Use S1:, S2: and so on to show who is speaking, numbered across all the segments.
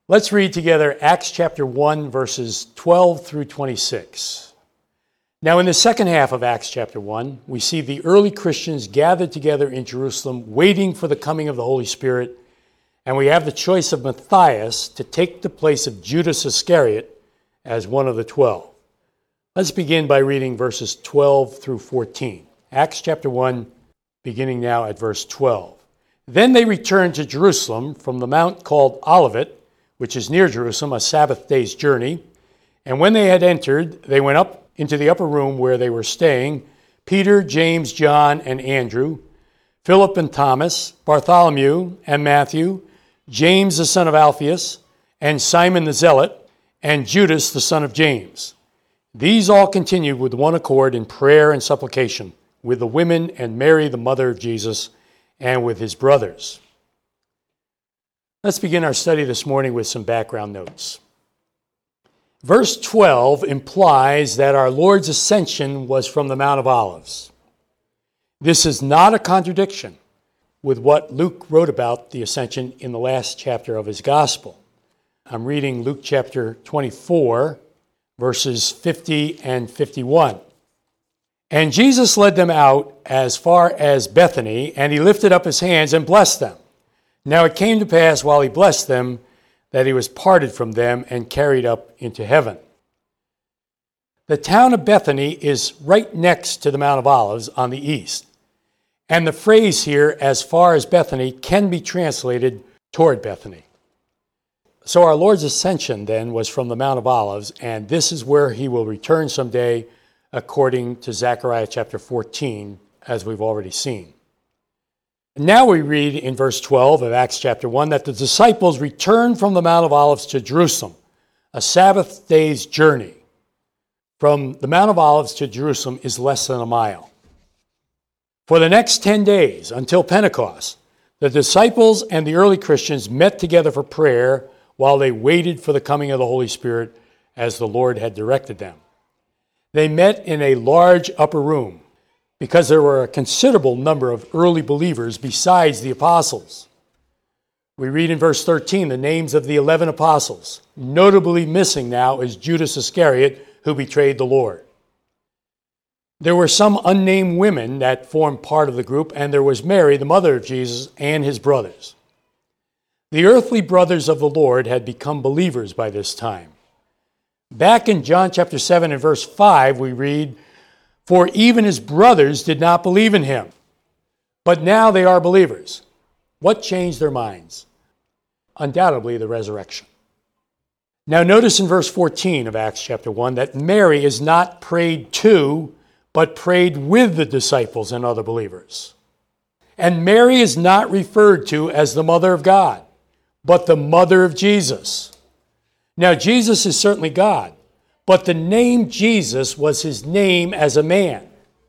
S1: Let's read together Acts chapter 1, verses 12 through 26. Now, in the second half of Acts chapter 1, we see the early Christians gathered together in Jerusalem, waiting for the coming of the Holy Spirit, and we have the choice of Matthias to take the place of Judas Iscariot as one of the 12. Let's begin by reading verses 12 through 14. Acts chapter 1, beginning now at verse 12. Then they returned to Jerusalem from the mount called Olivet, which is near Jerusalem, a Sabbath day's journey. And when they had entered, they went up into the upper room where they were staying, Peter, James, John, and Andrew, Philip and Thomas, Bartholomew and Matthew, James the son of Alphaeus, and Simon the Zealot, and Judas the son of James. These all continued with one accord in prayer and supplication, with the women and Mary the mother of Jesus, and with his brothers. Let's begin our study this morning with some background notes. Verse 12 implies that our Lord's ascension was from the Mount of Olives. This is not a contradiction with what Luke wrote about the ascension in the last chapter of his gospel. I'm reading Luke chapter 24, verses 50 and 51. And Jesus led them out as far as Bethany, and he lifted up his hands and blessed them. Now it came to pass while he blessed them that he was parted from them and carried up into heaven. The town of Bethany is right next to the Mount of Olives on the east. And the phrase here, as far as Bethany, can be translated toward Bethany. So our Lord's ascension then was from the Mount of Olives, and this is where he will return someday according to Zechariah chapter 14, as we've already seen. Now we read in verse 12 of Acts chapter 1 that the disciples returned from the Mount of Olives to Jerusalem, a Sabbath day's journey. From the Mount of Olives to Jerusalem is less than a mile. For the next 10 days, until Pentecost, the disciples and the early Christians met together for prayer while they waited for the coming of the Holy Spirit as the Lord had directed them. They met in a large upper room, because there were a considerable number of early believers besides the apostles. We read in verse 13 the names of the 11 apostles. Notably missing now is Judas Iscariot, who betrayed the Lord. There were some unnamed women that formed part of the group, and there was Mary, the mother of Jesus, and his brothers. The earthly brothers of the Lord had become believers by this time. Back in John chapter 7 and verse 5, we read, "For even his brothers did not believe in him, but now they are believers." What changed their minds? Undoubtedly, the resurrection. Now notice in verse 14 of Acts chapter 1 that Mary is not prayed to, but prayed with the disciples and other believers. And Mary is not referred to as the mother of God, but the mother of Jesus. Now Jesus is certainly God, but the name Jesus was his name as a man.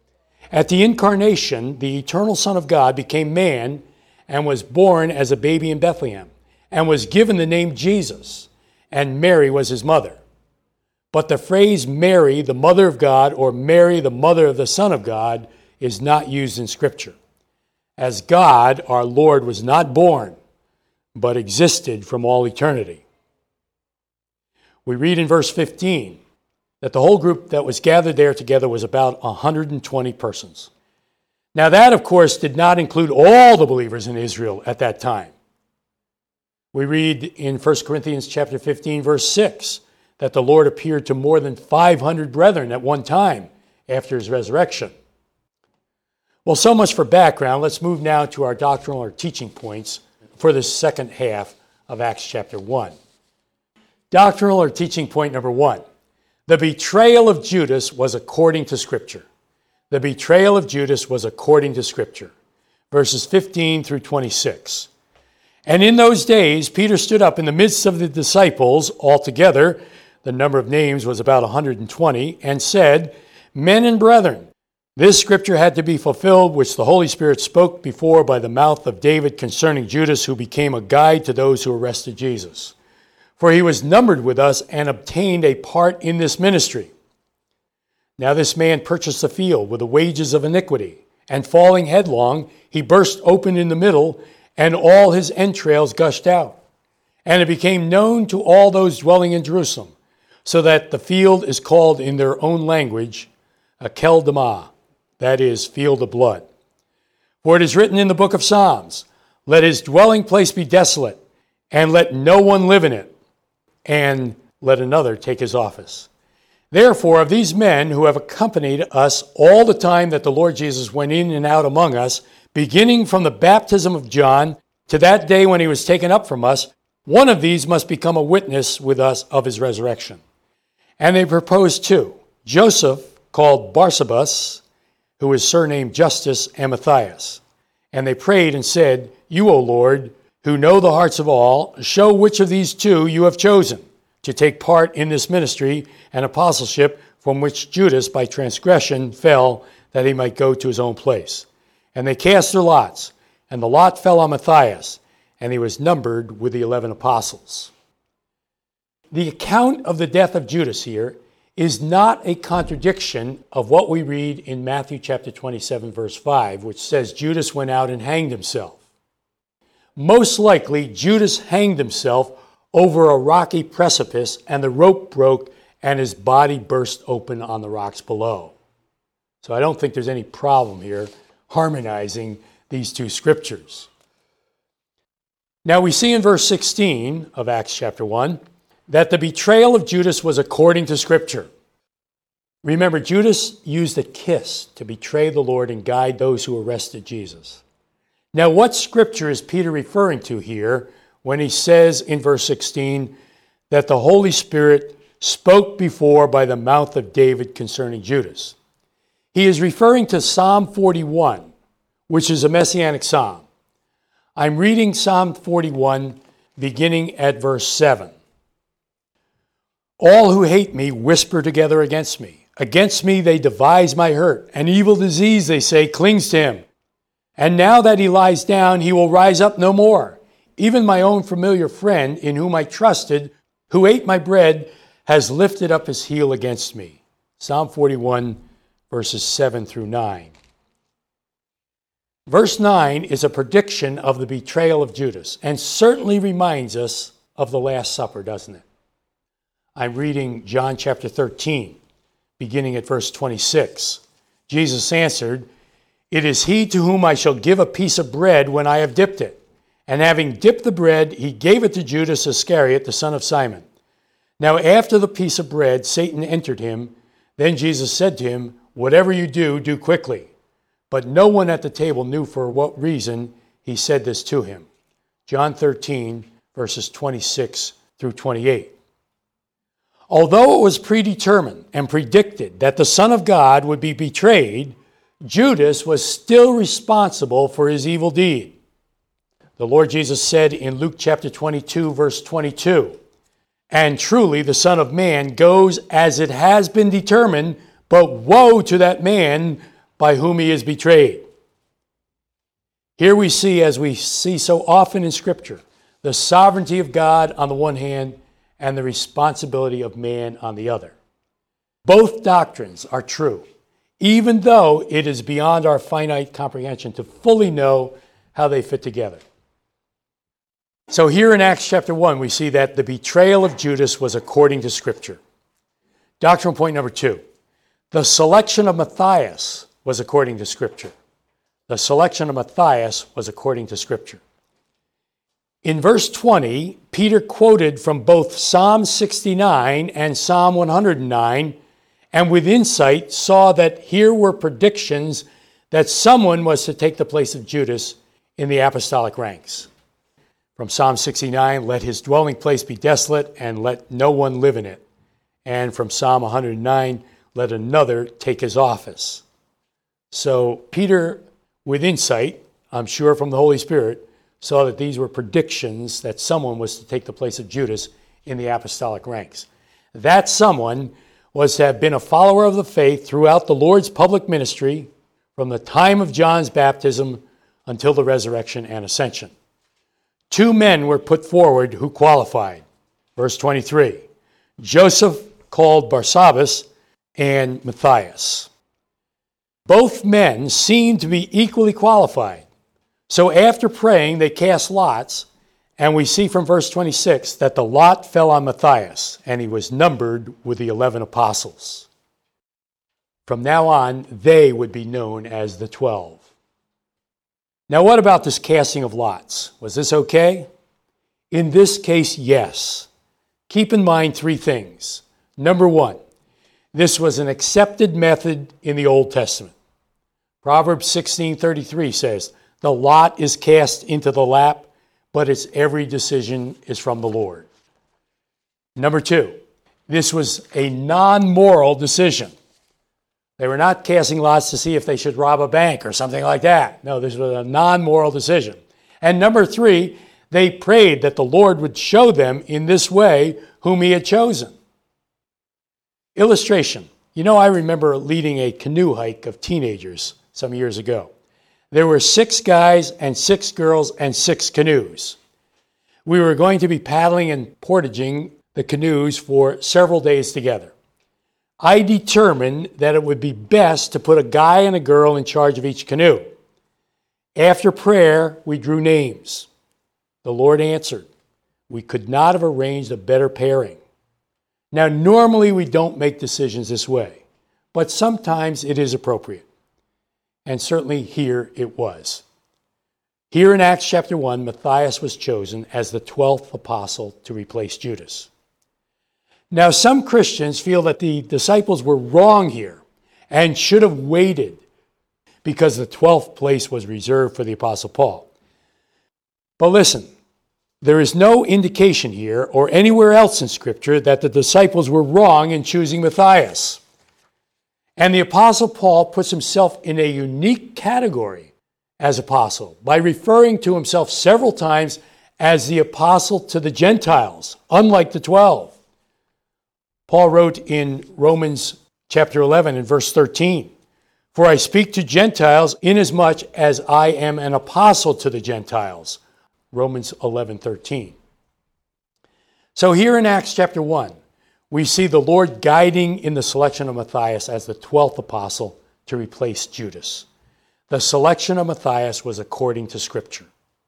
S1: At the incarnation, the eternal Son of God became man and was born as a baby in Bethlehem and was given the name Jesus, and Mary was his mother. But the phrase Mary, the mother of God, or Mary, the mother of the Son of God, is not used in Scripture. As God, our Lord was not born, but existed from all eternity. We read in verse 15, that the whole group that was gathered there together was about 120 persons. Now that, of course, did not include all the believers in Israel at that time. We read in 1 Corinthians chapter 15, verse 6, that the Lord appeared to more than 500 brethren at one time after his resurrection. Well, so much for background. Let's move now to our doctrinal or teaching points for the second half of Acts chapter 1. Doctrinal or teaching point number 1. The betrayal of Judas was according to Scripture. The betrayal of Judas was according to Scripture. Verses 15 through 26. And in those days, Peter stood up in the midst of the disciples altogether, the number of names was about 120, and said, "Men and brethren, this Scripture had to be fulfilled, which the Holy Spirit spoke before by the mouth of David concerning Judas, who became a guide to those who arrested Jesus. For he was numbered with us and obtained a part in this ministry. Now this man purchased a field with the wages of iniquity, and falling headlong, he burst open in the middle, and all his entrails gushed out. And it became known to all those dwelling in Jerusalem, so that the field is called in their own language Akel Damah, that is, field of blood. For it is written in the book of Psalms, let his dwelling place be desolate, and let no one live in it, and let another take his office. Therefore, of these men who have accompanied us all the time that the Lord Jesus went in and out among us, beginning from the baptism of John to that day when he was taken up from us, one of these must become a witness with us of his resurrection. And they proposed two, Joseph, called Barsabas, who is surnamed Justus, and Matthias. And they prayed and said, you, O Lord, who know the hearts of all, show which of these two you have chosen to take part in this ministry and apostleship from which Judas by transgression fell, that he might go to his own place. And they cast their lots, and the lot fell on Matthias, and he was numbered with the 11 apostles. The account of the death of Judas here is not a contradiction of what we read in Matthew chapter 27, verse 5, which says Judas went out and hanged himself. Most likely, Judas hanged himself over a rocky precipice, and the rope broke, and his body burst open on the rocks below. So I don't think there's any problem here harmonizing these two scriptures. Now we see in verse 16 of Acts chapter 1 that the betrayal of Judas was according to Scripture. Remember, Judas used a kiss to betray the Lord and guide those who arrested Jesus. Now, what Scripture is Peter referring to here when he says in verse 16 that the Holy Spirit spoke before by the mouth of David concerning Judas? He is referring to Psalm 41, which is a messianic psalm. I'm reading Psalm 41 beginning at verse 7. All who hate me whisper together against me. Against me they devise my hurt. An evil disease, they say, clings to him. And now that he lies down, he will rise up no more. Even my own familiar friend, in whom I trusted, who ate my bread, has lifted up his heel against me. Psalm 41, verses 7 through 9. Verse 9 is a prediction of the betrayal of Judas, and certainly reminds us of the Last Supper, doesn't it? I'm reading John chapter 13, beginning at verse 26. Jesus answered, it is he to whom I shall give a piece of bread when I have dipped it. And having dipped the bread, he gave it to Judas Iscariot, the son of Simon. Now after the piece of bread, Satan entered him. Then Jesus said to him, whatever you do, do quickly. But no one at the table knew for what reason he said this to him. John 13, verses 26 through 28. Although it was predetermined and predicted that the Son of God would be betrayed, Judas was still responsible for his evil deed. The Lord Jesus said in Luke chapter 22, verse 22, and truly the Son of Man goes as it has been determined, but woe to that man by whom he is betrayed. Here we see, as we see so often in Scripture, the sovereignty of God on the one hand and the responsibility of man on the other. Both doctrines are true, even though it is beyond our finite comprehension to fully know how they fit together. So here in Acts chapter 1, we see that the betrayal of Judas was according to Scripture. Doctrinal point number 2. The selection of Matthias was according to Scripture. The selection of Matthias was according to Scripture. In verse 20, Peter quoted from both Psalm 69 and Psalm 109, and with insight saw that here were predictions that someone was to take the place of Judas in the apostolic ranks. From Psalm 69, let his dwelling place be desolate, and let no one live in it. And from Psalm 109, let another take his office. So Peter, with insight, I'm sure from the Holy Spirit, saw that these were predictions that someone was to take the place of Judas in the apostolic ranks. That someone was to have been a follower of the faith throughout the Lord's public ministry from the time of John's baptism until the resurrection and ascension. 2 men were put forward who qualified. Verse 23, Joseph, called Barsabas, and Matthias. Both men seemed to be equally qualified. So after praying, they cast lots, And we see from verse 26 that the lot fell on Matthias, and he was numbered with the 11 apostles. From now on, they would be known as the 12. Now, what about this casting of lots? Was this okay? In this case, yes. Keep in mind three things. Number one, this was an accepted method in the Old Testament. Proverbs 16:33 says, "The lot is cast into the lap, but its every decision is from the Lord." Number two, this was a non-moral decision. They were not casting lots to see if they should rob a bank or something like that. No, this was a non-moral decision. And number three, they prayed that the Lord would show them in this way whom he had chosen. Illustration. I remember leading a canoe hike of teenagers some years ago. There were 6 guys and 6 girls and 6 canoes. We were going to be paddling and portaging the canoes for several days together. I determined that it would be best to put a guy and a girl in charge of each canoe. After prayer, we drew names. The Lord answered. We could not have arranged a better pairing. Now, normally we don't make decisions this way, but sometimes it is appropriate. And certainly here it was. Here in Acts chapter 1, Matthias was chosen as the 12th apostle to replace Judas. Now, some Christians feel that the disciples were wrong here and should have waited because the 12th place was reserved for the Apostle Paul. But listen, there is no indication here or anywhere else in Scripture that the disciples were wrong in choosing Matthias. And the Apostle Paul puts himself in a unique category as apostle by referring to himself several times as the apostle to the Gentiles, unlike the 12. Paul wrote in Romans chapter 11 and verse 13, "For I speak to Gentiles inasmuch as I am an apostle to the Gentiles." Romans 11:13. So here in Acts chapter 1, we see the Lord guiding in the selection of Matthias as the 12th apostle to replace Judas. The selection of Matthias was according to Scripture.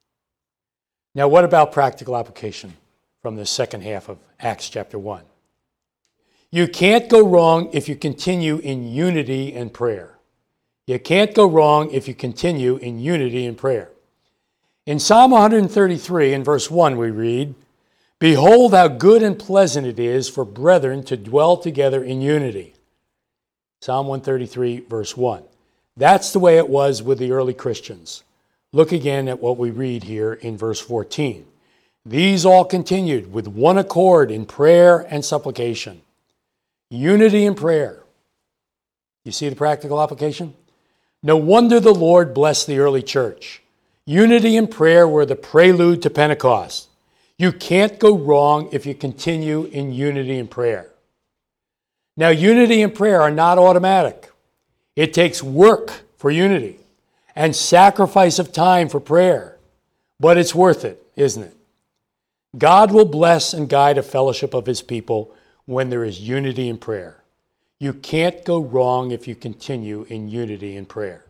S1: Now, what about practical application from the second half of Acts chapter 1? You can't go wrong if you continue in unity and prayer. You can't go wrong if you continue in unity and prayer. In Psalm 133 in verse 1 we read, "Behold how good and pleasant it is for brethren to dwell together in unity." Psalm 133 verse 1. That's the way it was with the early Christians. Look again at what we read here in verse 14. "These all continued with one accord in prayer and supplication." Unity in prayer. You see the practical application? No wonder the Lord blessed the early church. Unity and prayer were the prelude to Pentecost. You can't go wrong if you continue in unity and prayer. Now, unity and prayer are not automatic. It takes work for unity and sacrifice of time for prayer. But it's worth it, isn't it? God will bless and guide a fellowship of his people when there is unity in prayer. You can't go wrong if you continue in unity in prayer.